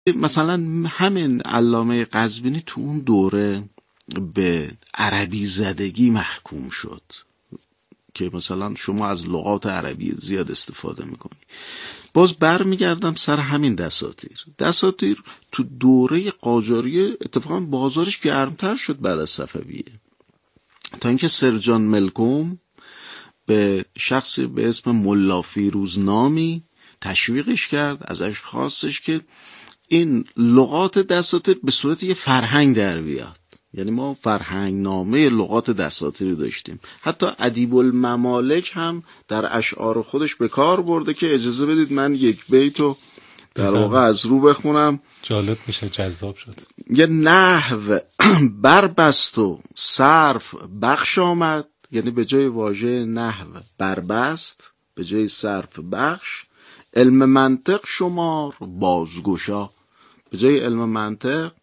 مثلا همین علامه قزوینی تو اون دوره به عربی زدگی محکوم شد که مثلا شما از لغات عربی زیاد استفاده میکنی. باز برمیگردم سر همین دساتیر تو دوره قاجاریه اتفاقا بازارش گرمتر شد بعد از صفویه، تا اینکه سرجان ملکم به شخصی به اسم ملا فیروز نامی تشویقش کرد، ازش خواستش که این لغات دساتیر به صورت یه فرهنگ در بیاد. یعنی ما فرهنگ نامه لغات دساتیری داشتیم. حتی ادیب الممالک هم در اشعار خودش به کار برده که اجازه بدید من یک بیتو در واقع از رو بخونم، جالب میشه، جذاب شد. یه نحو بربست و صرف بخش آمد، یعنی به جای واژه نحو بربست، به جای صرف بخش. علم منطق شمار بازگشا، به جای علم منطق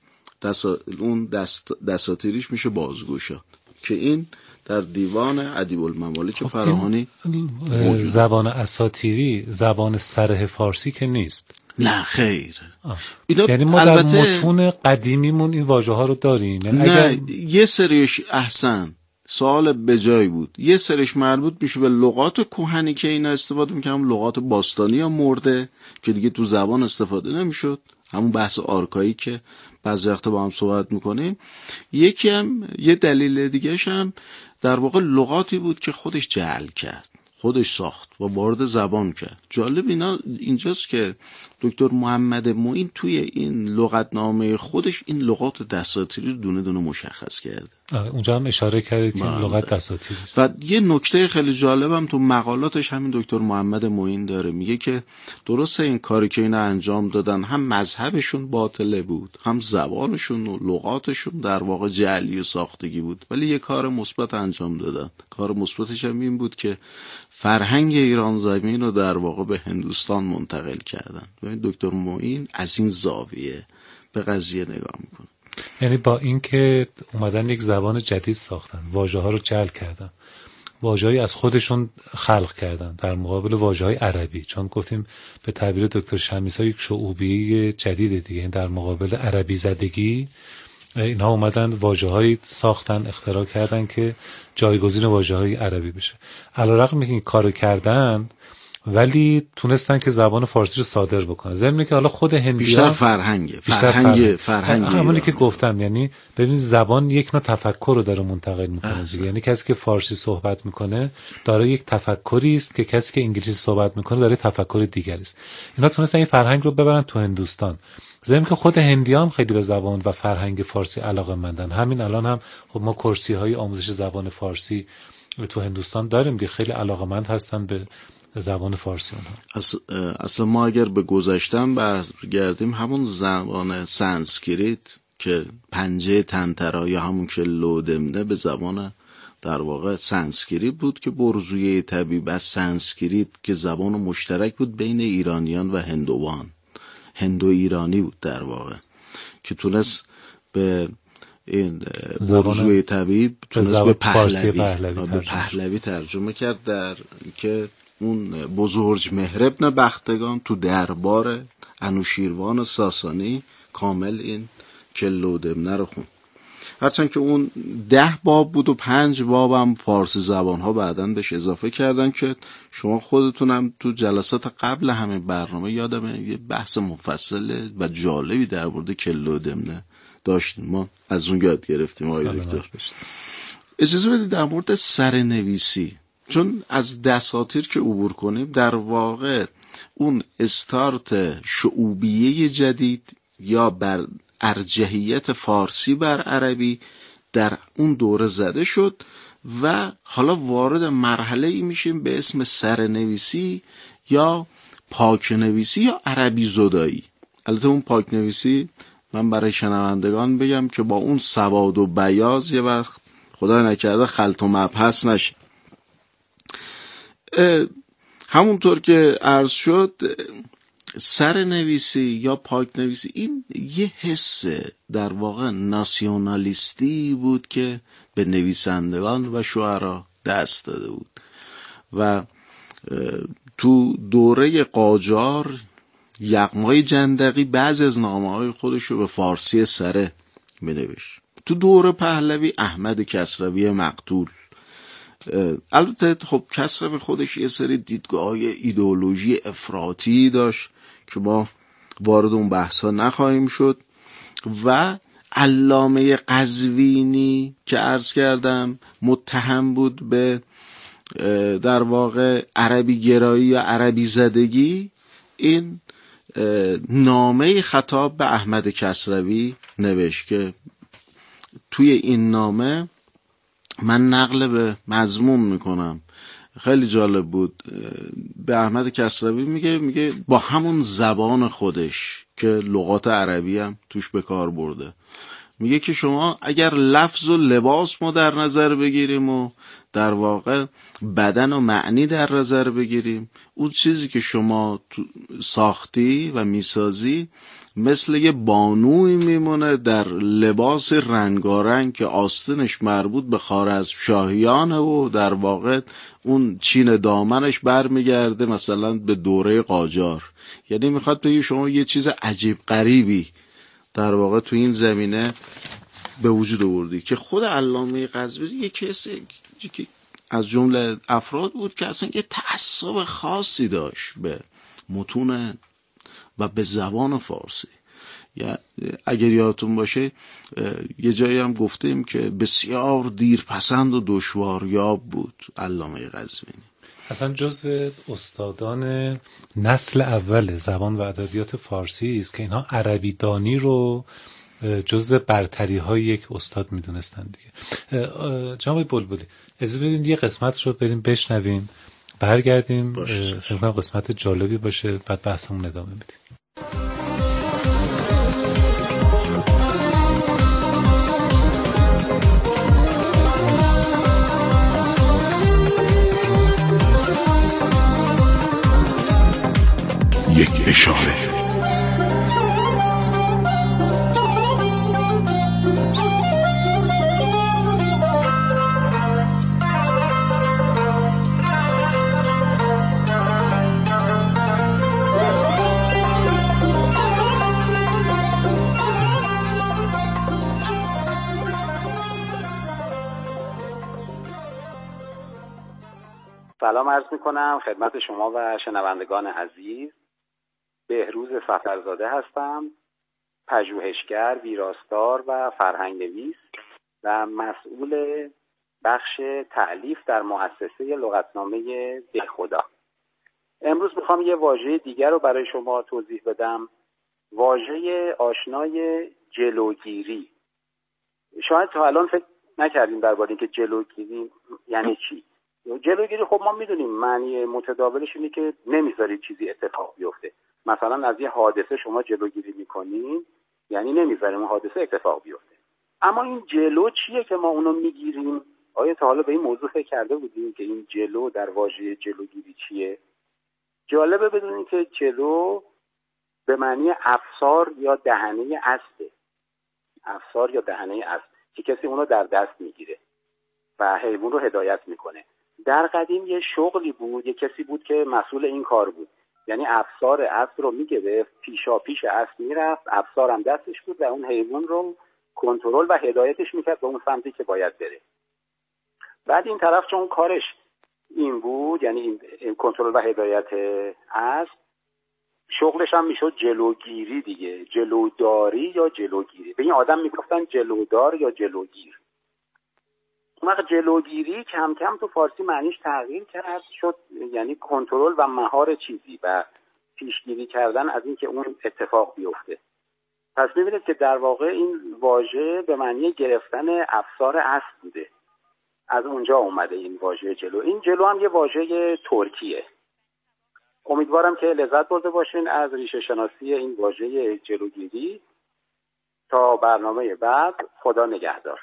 دساتیریش میشه بازگشا، که این در دیوان ادیب الممالک فراهانی. زبان اساطیری زبان سره فارسی که نیست. نه خیر. یعنی ما در متون قدیمیمون این واژه ها رو داریم. یعنی نه یه سریش احسن سوال بجای بود، یه سریش مربوط میشه به لغات کهنی که اینا استفاده میکنن، لغات باستانی یا مرده که دیگه تو زبان استفاده نمیشد، همون بحث آرکایی که بعضی وقتا با هم صحبت میکنیم. یکی هم یه دلیل دیگهش هم در واقع لغاتی بود که خودش جعل کرد، خودش ساخت و وارد زبان کرد. جالب اینجاست که دکتر محمد معین توی این لغتنامه خودش این لغات دساتیری رو دونه دونه مشخص کرده. اونجا هم اشاره کرده که لغت دساتیری است. و یه نکته خیلی جالبم تو مقالاتش همین دکتر محمد معین داره، میگه که درسته این کاری که اینا انجام دادن هم مذهبشون باطله بود، هم زبانشون و لغاتشون در واقع جعلی و ساختگی بود، ولی یه کار مثبت انجام دادن. کار مثبتش هم این بود که فرهنگ ایران زمین رو در واقع به هندوستان منتقل کردن. و دکتر معین از این زاویه به قضیه نگاه میکنه. یعنی با اینکه اومدن یک زبان جدید ساختن، واژه ها رو جعل کردن، واژه‌ای از خودشون خلق کردن در مقابل واژه‌های عربی، چون گفتیم به تعبیر دکتر شمیسا یک شعوبیه جدید دیگه، این در مقابل عربی زدگی اینها اومدن واژه‌هایی ساختن، اختراع کردن که جایگزین واژه‌های عربی بشه. علیرغم اینکه این کارو کردن ولی تونستن که زبان فارسی رو صادر بکنن. ضمن که حالا خود هندیان بیشتر فرهنگ همونی که گفتم، یعنی ببینید زبان یک نوع تفکر رو داره منتقل میکنه دیگه. یعنی کسی که فارسی صحبت میکنه داره یک تفکری است که کسی که انگلیسی صحبت میکنه داره تفکر دیگری است. اینا تونستن این فرهنگ رو ببرن تو هندوستان. ضمن که خود هندیان خیلی به زبان و فرهنگ فارسی علاقه‌مندن. همین الان هم خب ما کرسی‌های آموزش زبان فارسی تو هندوستان داریم دیگه، خیلی علاقه‌مند هستن به زبان فارسی اونها. اصلا ما اگر به گذشتن برگردیم، همون زبان سانسکریت که پنجه تنترا یا همون که لودمنه به زبان در واقع سانسکریت بود که برزویه طبیب از سانسکریت که زبان مشترک بود بین ایرانیان و هندوان، هندو ایرانی بود در واقع، که تونست به این برزوی طبیب تونست به پهلوی ترجمه کرد، در که اون بزرگ مهر ابن بختگان تو دربار انوشیروان ساسانی کامل این کلودمنه رو خون. هرچند که اون 10 باب بود و 5 باب هم فارسی زبان ها بعدن بهش اضافه کردن که شما خودتونم تو جلسات قبل همه برنامه یادمه یه بحث مفصل و جالبی در مورد کلودمنه داشتیم، ما از اون یاد گرفتیم. آقای دکتر اجازه بدید در مورد سرنویسی، چون از دساتیر که عبور کنیم در واقع اون استارت شعوبیه جدید یا بر ارجحیت فارسی بر عربی در اون دوره زده شد و حالا وارد مرحله ای میشیم به اسم سرنویسی یا پاکنویسی یا عربی زدایی. البته اون پاکنویسی من برای شنوندگان بگم که با اون سواد و بیاض یه وقت خدا نکرده خلط و مبحث نشه. همونطور که عرض شد سرنویسی یا پاکنویسی این یه حس در واقع ناسیونالیستی بود که به نویسندگان و شعرا دست داده بود و تو دوره قاجار یغمای جندقی بعضی از نامه‌های خودش رو به فارسی سره می‌نوشت. تو دوره پهلوی احمد کسروی مقتول، البته خب کسروی خودش یه سری دیدگاه‌های ایدئولوژی افراطی داشت که ما وارد اون بحثا نخواهیم شد، و علامه قزوینی که عرض کردم متهم بود به در واقع عربی گرایی یا عربی زدگی، این نامه خطاب به احمد کسروی نوشت که توی این نامه من نقل به مضمون میکنم، خیلی جالب بود. به احمد کسروی میگه با همون زبان خودش که لغات عربی هم توش به کار برده، میگه که شما اگر لفظ و لباس ما در نظر بگیریم و در واقع بدن و معنی در نظر بگیریم، اون چیزی که شما ساختی و میسازی مثل یه بانوی میمونه در لباس رنگارنگ که آستینش مربوط به خوارزمشاهیانه و در واقع اون چین دامنش برمیگرده مثلا به دوره قاجار. یعنی میخواد بگه شما یه چیز عجیب غریبی در واقع تو این زمینه به وجود آوردی که خود علامه قزوینی یه کسی که از جمله افراد بود که اصلا یه تعصب خاصی داشت به متون و به زبان فارسی. یا اگر یادتون باشه یه جایی هم گفتیم که بسیار دیرپسند و دشواریاب بود علامه قزوینی. اصلا جزو استادان نسل اول زبان و ادبیات فارسی است که اینها عربی دانی رو جزو برتری های یک استاد میدونستن دیگه. جناب بلبلی اجازه بدید یه قسمت رو بریم بشنویم، برگردیم، فکر کنم قسمت جالبی باشه، بعد بحثمون ادامه بدیم. یک اشاره. سلام عرض میکنم خدمت شما و شنوندگان عزیز. بهروز صفرزاده هستم، پژوهشگر، ویراستار و فرهنگ نویس و مسئول بخش تألیف در مؤسسه لغتنامه دهخدا. امروز میخوام یه واژه دیگر رو برای شما توضیح بدم، واژه آشنای جلوگیری. شاید تا الان فکر نکردیم درباره اینکه جلوگیری یعنی چی. جلوگیری خب ما میدونیم معنی متداولش اینه که نمیذارید چیزی اتفاق بیفته. مثلا از یه حادثه شما جلوگیری میکنین، یعنی نمیذاریم اون حادثه اتفاق بیفته. اما این جلو چیه که ما اونو میگیریم؟ آیا تا حالا به این موضوع فکر کرده بودیم که این جلو در واژه جلوگیری چیه؟ جالبه بدونید که جلو به معنی افسار یا دهنه اسبه. افسار یا دهنه اسب که کسی اونو در دست میگیره و حیوان رو هدایت میکنه. در قدیم یه شغلی بود، یه کسی بود که مسئول این کار بود، یعنی افسار اسب رو میگرفت، پیشا پیش اسب میرفت، افسار هم دستش بود و اون حیوان رو کنترل و هدایتش میکرد به اون سمتی که باید بره. بعد این طرف چون کارش این بود، یعنی این کنترل و هدایت اسب، شغلش هم میشد جلوگیری دیگه، جلوداری یا جلوگیری. به این آدم میگفتن جلودار یا جلوگیر. اون وقت جلوگیری کم کم تو فارسی معنیش تغییر کرد، شد یعنی کنترل و مهار چیزی و پیشگیری کردن از اینکه اون اتفاق بیفته. پس می‌بینید که در واقع این واژه به معنی گرفتن افسار اسب بوده. از اونجا اومده این واژه جلو. این جلو هم یه واژه ترکیه. امیدوارم که لذت برده باشین از ریشه شناسی این واژه جلوگیری. تا برنامه بعد، خدا نگهدار.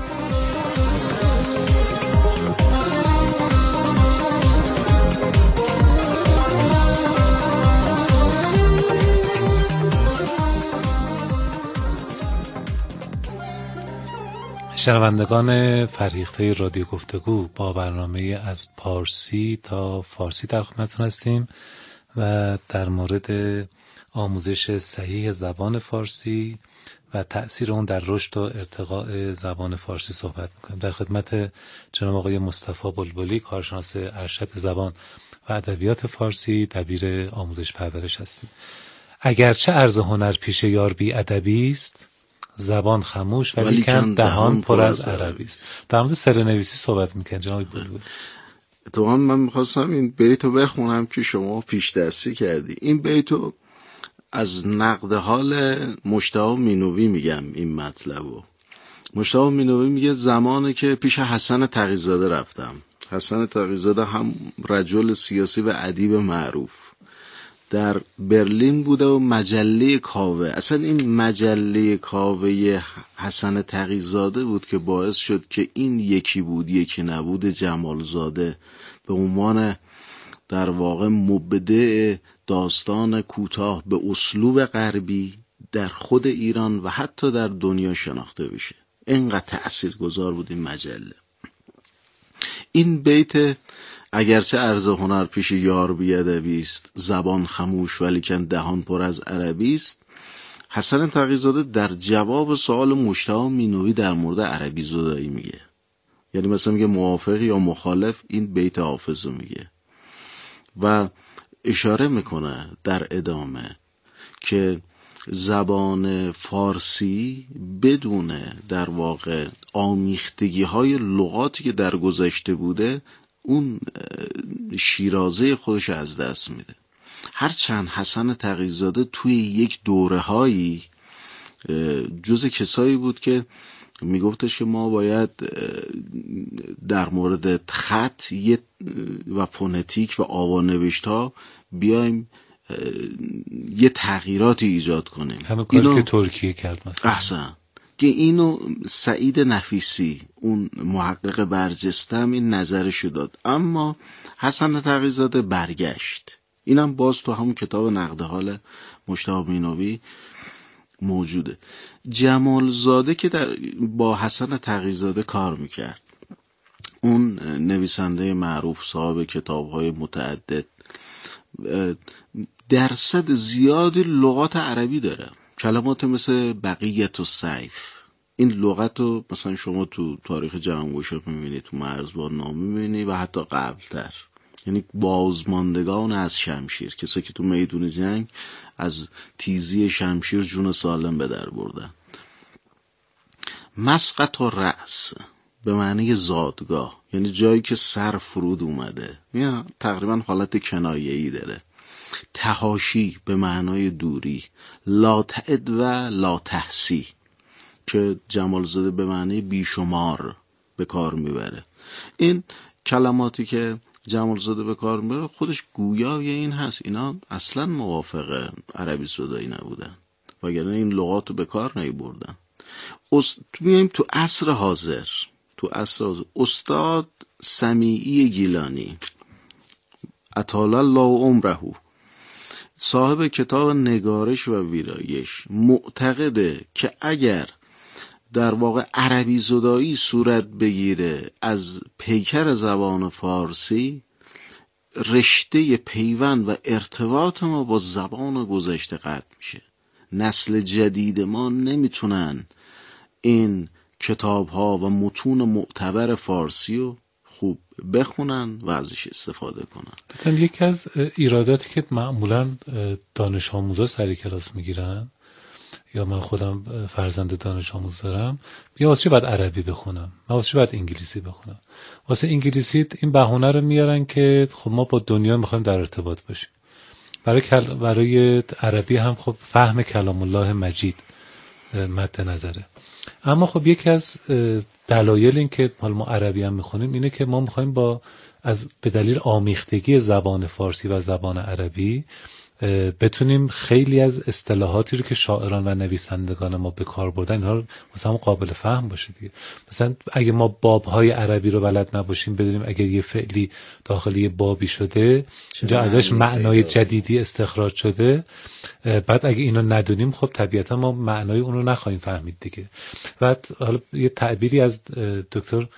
شنوندگان فریخته رادیو گفتگو، با برنامه از پارسی تا فارسی در خدمتتون هستیم و در مورد آموزش صحیح زبان فارسی و تأثیر اون در رشد و ارتقاء زبان فارسی صحبت میکنیم. در خدمت جناب آقای مصطفی بلبلی، کارشناس ارشد زبان و ادبیات فارسی، دبیر آموزش پرورش هستیم. اگرچه عرض هنر پیش یار بی ادبی است، زبان خموش ولیکن دهان پر از عربی است. در مورد سرنویسی صحبت میکنه جناب بلبلی. اتفاقا من میخواستم این بیتو بخونم که شما پیش دستی کردی. این بیتو از نقد حال مجتبی مینوی میگم. این مطلبو مجتبی مینوی میگه زمانی که پیش حسن تقی‌زاده رفتم. حسن تقی‌زاده هم رجل سیاسی و ادیب معروف در برلین بوده و مجله کاوه، اصلا این مجله کاوه حسن تقی‌زاده بود که باعث شد که این یکی بود یکی نبود جمالزاده به عنوان در واقع مبدع داستان کوتاه به اسلوب غربی در خود ایران و حتی در دنیا شناخته بشه. اینقدر تأثیرگذار بود این مجله. این بیت اگرچه عرض هنر پیش یار بی ادبی است، زبان خموش ولیکن دهان پر از عربی است، حسن تقی‌زاده در جواب سوال مجتبی مینوی در مورد عربی زدایی میگه. یعنی مثلا میگه موافق یا مخالف این بیت حافظ رو میگه و اشاره میکنه در ادامه که زبان فارسی بدون در واقع آمیختگی های لغاتی که در گذشته بوده اون شیرازه خودش از دست میده. هرچند حسن تقی‌زاده توی یک دوره هایی جز کسایی بود که میگفتش که ما باید در مورد خط و فونتیک و آوانوشت ها بیایم یه تغییراتی ایجاد کنیم. همه کاری که ترکیه کرد مثلا. احسن. که اینو سعید نفیسی اون محقق برجسته هم این نظرشو داد، اما حسن تقی‌زاده برگشت. اینم باز تو همون کتاب نقد حال مجتبی مینوی موجوده. جمالزاده که با حسن تقی‌زاده کار میکرد، اون نویسنده معروف صاحب کتاب‌های متعدد، درصد زیادی لغات عربی داره. کلمات مثل بقیت و سیف، این لغت رو مثلا شما تو تاریخ جهانگشا میبینی، تو مرزبان نامه میبینی و حتی قبلتر. یعنی بازماندگان از شمشیر، کسایی که تو میدون جنگ از تیزی شمشیر جون سالم به در بردن. مسقط و رأس به معنی زادگاه، یعنی جایی که سر فرود اومده، یعنی تقریبا حالت کنایه‌ای داره. تحاشی به معنای دوری. لا تعد و لا تحسی که جمالزاده به معنی بیشمار به کار میبره. این کلماتی که جمالزاده به کار میبره خودش گویای این هست. اینا اصلا موافق عربی زدایی نبودن، وگرنه این لغات رو به کار نمیبردن. میایم تو عصر حاضر. استاد سمیعی گیلانی اطال الله عمره، صاحب کتاب نگارش و ویرایش، معتقده که اگر در واقع عربی زدایی صورت بگیره از پیکر زبان فارسی، رشته پیوند و ارتباط ما با زبان گذشته قطع میشه. نسل جدید ما نمیتونن این کتاب ها و متون معتبر فارسی رو خوب بخونن و ازش استفاده کنن. مثلا یکی از ایراداتی که معمولا دانش آموزا سر کلاس میگیرن، یا من خودم فرزند دانش آموز دارم، یا واسه باید عربی بخونم، من واسه باید انگلیسی بخونم. واسه انگلیسی این بهونه رو میارن که خب ما با دنیا میخوایم در ارتباط باشیم. برای عربی هم خب فهم کلام الله مجید مد نظره. اما خب یکی از دلایل این که ما عربی هم میخونیم اینه که ما میخوایم به دلیل آمیختگی زبان فارسی و زبان عربی بتونیم خیلی از اصطلاحاتی رو که شاعران و نویسندگان ما به کار بردن اینها مثلا قابل فهم باشه دیگه. مثلا اگه ما بابهای عربی رو بلد نباشیم، بدونیم اگه یه فعلی داخل یه بابی شده اینجا ازش معنای جدیدی استخراج شده، بعد اگه اینو ندونیم خب طبیعتا ما معنای اون رو نخواهیم فهمید دیگه. بعد حالا یه تعبیری از دکتر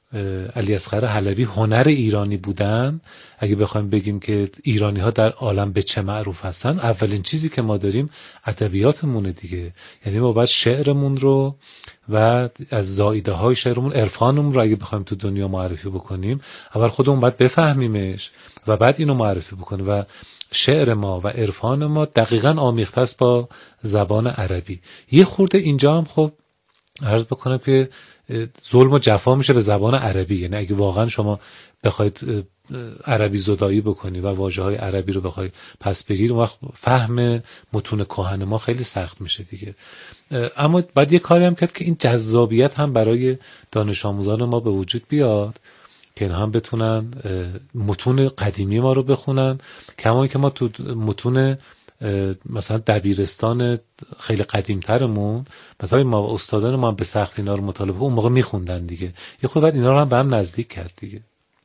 علیاصغر حلبی هنر ایرانی بودن، اگه بخوایم بگیم که ایرانی ها در عالم به چه معروف هستن، اولین چیزی که ما داریم ادبیاتمونه دیگه. یعنی ما باید شعرمون رو و از زائیده های شعرمون عرفانمون رو اگه بخوایم تو دنیا معرفی بکنیم، اول خودمون باید بفهمیمش و بعد اینو معرفی بکنیم. و شعر ما و عرفان ما دقیقاً آمیخته است با زبان عربی. یه خورده اینجا هم خب عرض بکنم که ظلم و جفا میشه به زبان عربی. یعنی اگه واقعا شما بخواید عربی زدایی بکنی و واژه‌های عربی رو بخوای پس بگیری، اون وقت فهم متون کهن ما خیلی سخت میشه دیگه. اما بعد یه کاری هم کرد که این جذابیت هم برای دانش آموزان ما به وجود بیاد که اینها هم بتونن متون قدیمی ما رو بخونن، کما که ما تو متون مثلا دبیرستان خیلی قدیمترمون مثلا ما استادان ما به سخت اینا رو مطالعه اون موقع میخوندن دیگه. یه خود بعد اینا رو هم به هم نزدیک کرد دیگه.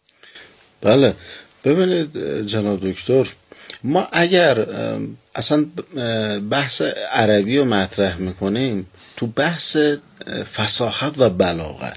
بله ببینید جناب دکتر، ما اگر اصلا بحث عربی رو مطرح میکنیم، تو بحث فصاحت و بلاغت،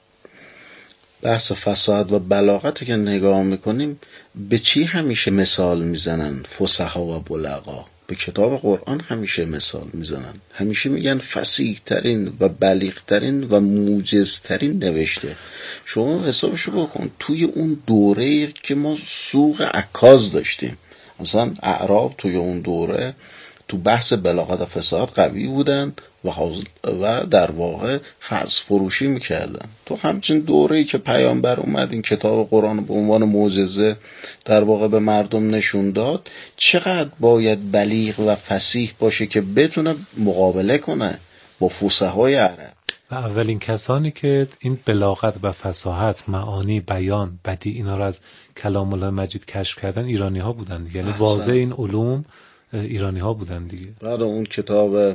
بحث فصاحت و بلاغت که نگاه میکنیم، به چی همیشه مثال میزنن فصحا و بلغا؟ به کتاب قرآن همیشه مثال میزنن، همیشه میگن فصیح ترین و بلیغ ترین و موجز ترین نوشته. شما حسابشو بکن، توی اون دوره که ما سوق عکاز داشتیم، مثلا اعراب توی اون دوره تو بحث بلاغت و فصاحت قوی بودن و در واقع فضل فروشی میکردن. تو همچین دوره‌ای که پیامبر اومد این کتاب قرآن به عنوان معجزه در واقع به مردم نشون داد، چقدر باید بلیغ و فصیح باشه که بتونه مقابله کنه با فصحای عرب. و اولین کسانی که این بلاغت و فصاحت، معانی، بیان، بدیع اینا رو از کلام الله مجید کشف کردن ایرانی ها بودن. یعنی واضح این علوم ایرانی ها بودن دیگه. بعد اون کتاب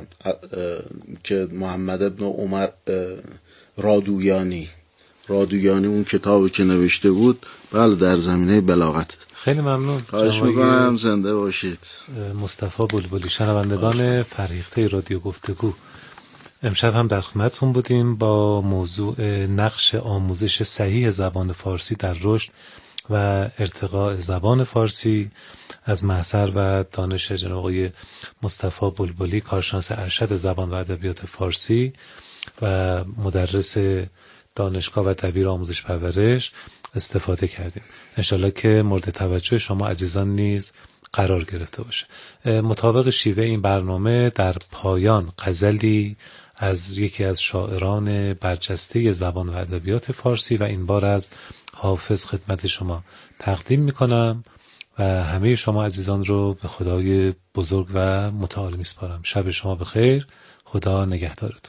که محمد ابن عمر رادویانی اون کتابی که نوشته بود، بله در زمینه بلاغت. خیلی ممنون. خواهش میکنم، زنده باشید. مصطفی بلبلی. شنوندگان فرهیخته رادیو گفتگو، امشب هم در خدمتتون بودیم با موضوع نقش آموزش صحیح زبان فارسی در رشد و ارتقاء زبان فارسی از محضر و دانش جناب آقای مصطفی بلبلی، کارشناس ارشد زبان و ادبیات فارسی و مدرس دانشگاه و دبیر آموزش پرورش استفاده کردیم. انشالله که مورد توجه شما عزیزان نیز قرار گرفته باشه. مطابق شیوه این برنامه در پایان غزلی از یکی از شاعران برجسته زبان و ادبیات فارسی و این بار از حافظ خدمت شما تقدیم میکنم و همه شما عزیزان رو به خدای بزرگ و متعال میسپارم. شب شما بخیر. خدا نگهدارتون.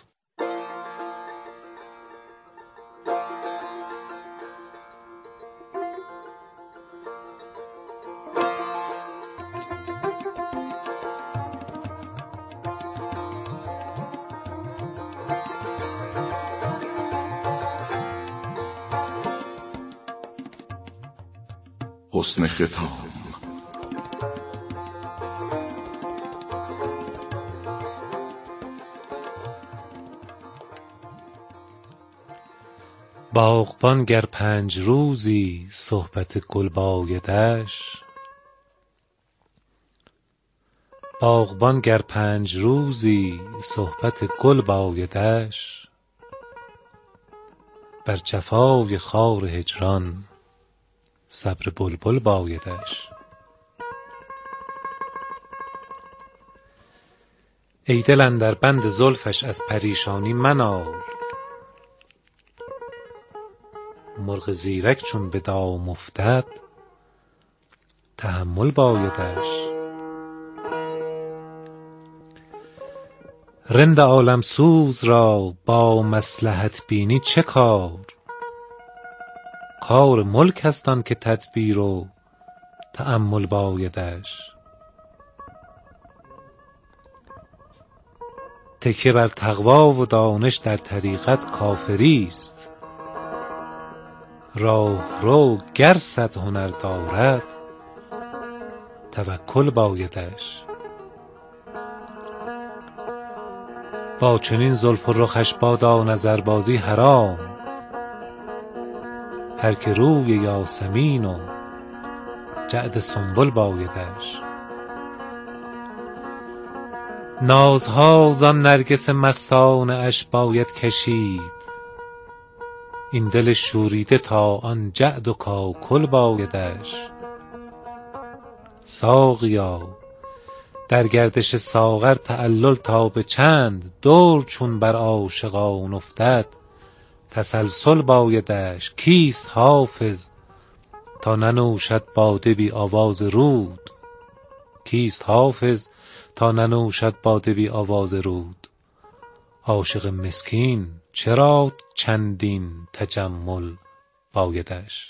حسن ختام. باغبان گر 5 روزی صحبت گل بایدش، باغبان گر 5 روزی صحبت گل بایدش، بر جفای خار هجران صبر بلبل بایدش. ای دل اندر بند زلفش از پریشانی منال، مرغ زیرک چون به دام افتد تحمل بایدش. رند عالم سوز را با مصلحت بینی چه کار، کار ملک است آن که تدبیر و تأمل بایدش. تکیه بر تقوی و دانش در طریقت کافری است، راه رو گر 100 هنر دارد توکل بایدش. با چنین زلف و رخش بادا نظربازی حرام، هر که روی یاسمین و جعد سنبل بایدش. نازها زان نرگس مستانه اش باید کشید، این دل شوریده تا آن جعد و کاکل بایدش. ساقیا در گردش ساغر تعلل تا به چند، دور چون بر عاشقان افتد تسلسل بایدش. کیست حافظ تا ننوشد باده بی آواز رود، کیست حافظ تا ننوشد باده بی آواز رود. عاشق مسکین چرا چندین تجمل بایدش.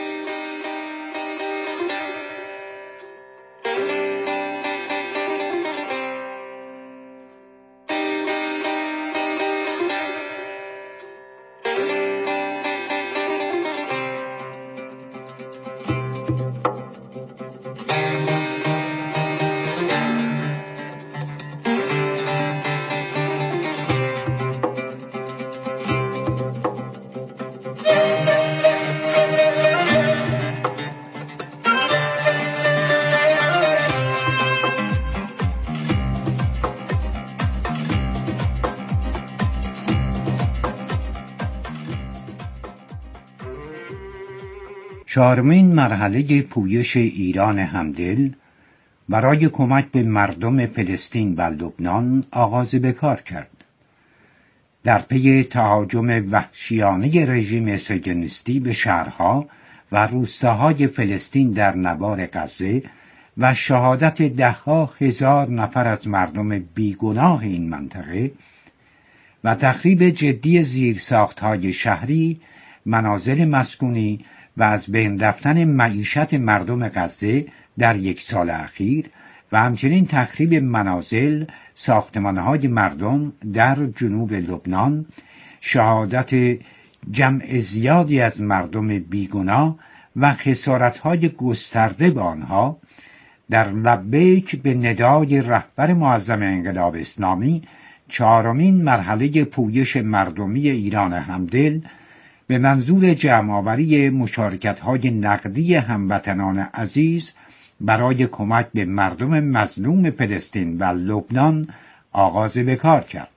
چهارمین مرحله پویش ایران همدل برای کمک به مردم فلسطین و لبنان آغاز به کار کرد. در پی تهاجم وحشیانه رژیم صهیونیستی به شهرها و روستاهای فلسطین در نوار غزه و شهادت ده‌ها هزار نفر از مردم بیگناه این منطقه و تخریب جدی زیرساختهای شهری، منازل مسکونی و از بین رفتن معیشت مردم غزه در یک سال اخیر و همچنین تخریب منازل، ساختمانهای مردم در جنوب لبنان، شهادت جمع زیادی از مردم بیگناه و خسارتهای گسترده به آنها، در لبیک به ندای رهبر معظم انقلاب اسلامی چهارمین مرحله پویش مردمی ایران همدل به منظور جمع‌آوری مشارکت‌های نقدی هموطنان عزیز برای کمک به مردم مظلوم فلسطین و لبنان آغاز به کار کرد.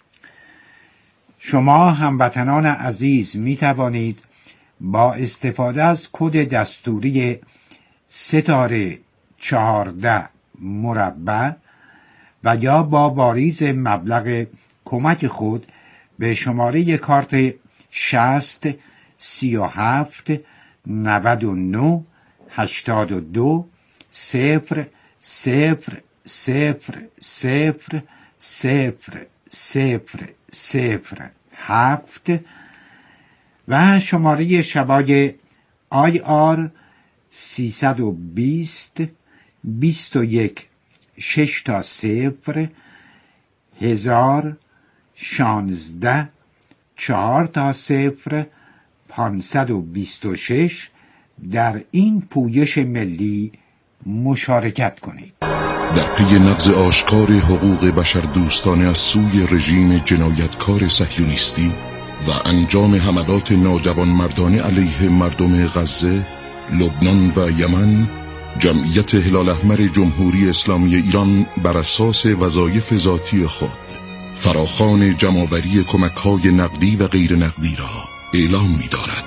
شما هموطنان عزیز می توانید با استفاده از کد دستوری ستاره 14 مربع و یا با واریز مبلغ کمک خود به شماره کارت 60 37 99 82 0 0 0 0 0 0 0 7 و شماره شبای IR 320 21 6 تا 0 1000 16 4 تا 0 526 در این پویش ملی مشارکت کنید. در پی نقض آشکار حقوق بشر دوستانه از سوی رژیم جنایتکار صهیونیستی و انجام حملات ناجوانمردانه علیه مردم غزه، لبنان و یمن، جمعیت هلال احمر جمهوری اسلامی ایران بر اساس وظایف ذاتی خود فراخوان جمع‌آوری کمک‌های نقدی و غیر نقدی را اعلام می‌دارد.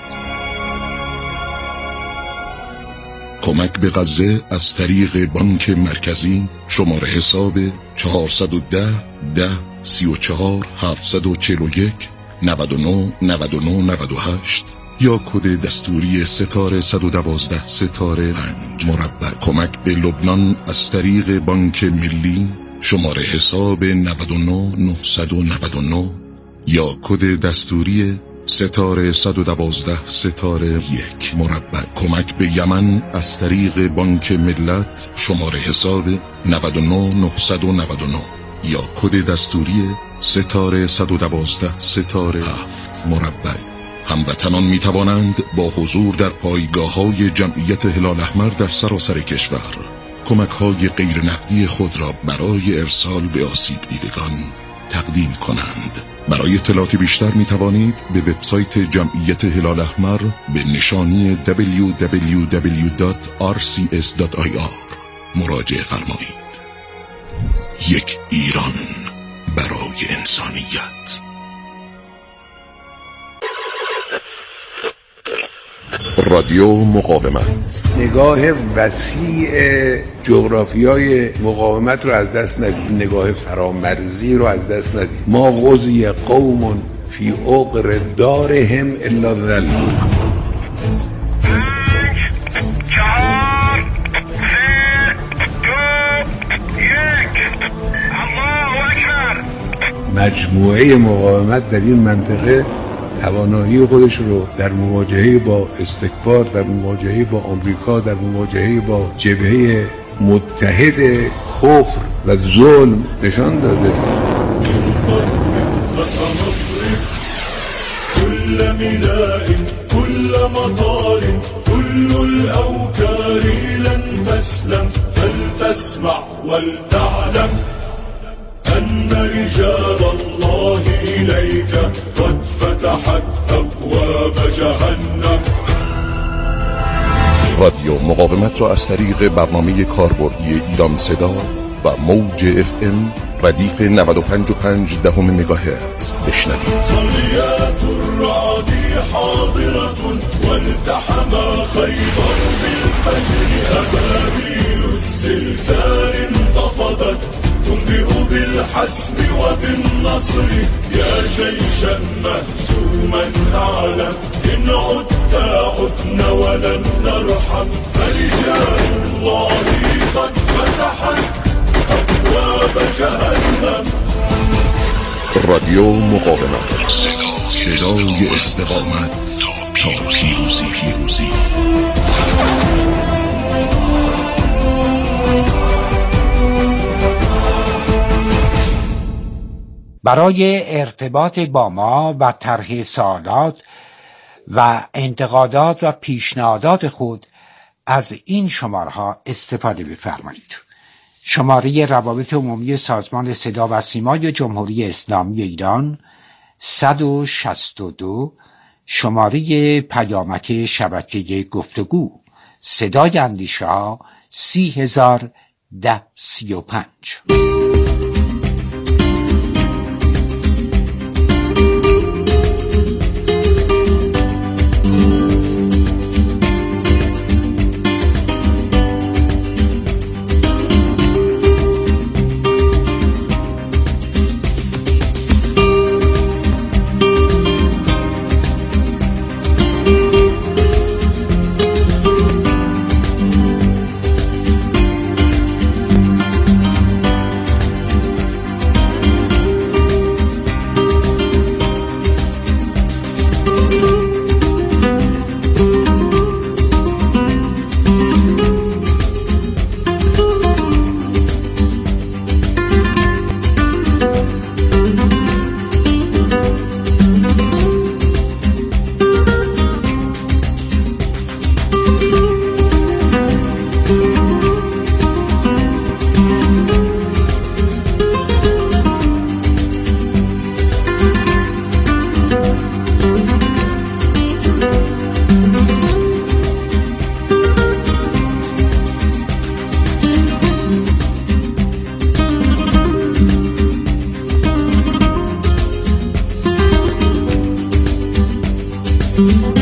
کمک به غزه از طریق بانک مرکزی شماره حساب 410 10 34 741 99 99 98 یا کد دستوری ستاره 112 ستاره 5 مربع. کمک به لبنان از طریق بانک ملی شماره حساب 99 999 یا کد دستوری ستاره 112 ستاره 1 مربع. کمک به یمن از طریق بانک ملت شماره حساب 99 999 یا کد دستوری ستاره 112 ستاره 7 مربع. هموطنان می توانند با حضور در پایگاه‌های جمعیت هلال احمر در سراسر کشور کمک‌های غیر نقدی خود را برای ارسال به آسیب دیدگان تقدیم کنند. برای اطلاعات بیشتر می توانید به وبسایت جمعیت هلال احمر به نشانی www.rcs.ir مراجعه فرمایید. یک ایران برای انسانیت. رادیو مقاومت. نگاه وسیع جغرافیای مقاومت رو از دست ندید، نگاه فرامرزی رو از دست ندید. ما غزی قوم فی عقر دارهم الا ذل. مجموعه مقاومت در این منطقه توانایی خودش رو در مواجهه با استکبار، در مواجهه با آمریکا، در مواجهه با جبهه متحد کفر و ظلم نشان داده. كل ملاء كل مطار كل الأوكار لن تسلم فلتسمع ولتعلم أن رجال الله إليك قد فتحت أبواب جهنم. رادیو مقاومت را از طریق برنامه کاربردی ایران صدا و موج FM ردیف 95.5 مگاهرتز بشنوید. صليات الرعد حاضرة والتحم خيبر بالفجر أبابيل الزلزال انتفضت تنبئ بالحسم وبالنصر يا جيشا مهزوما أعلم إن عدت عدنا ولن نرحم فرجال الله قد فتحت أبواب جهنم. رادیو مقاومت، صدای استقامت تا پیروزی. برای ارتباط با ما و طرح سوالات و انتقادات و پیشنهادات خود از این شماره‌ها استفاده بفرمایید. شماره روابط عمومی سازمان صدا و سیمای جمهوری اسلامی ایران 162، شماره پیامک شبکه گفتگو صدای اندیشه‌ها 301035. Thank you.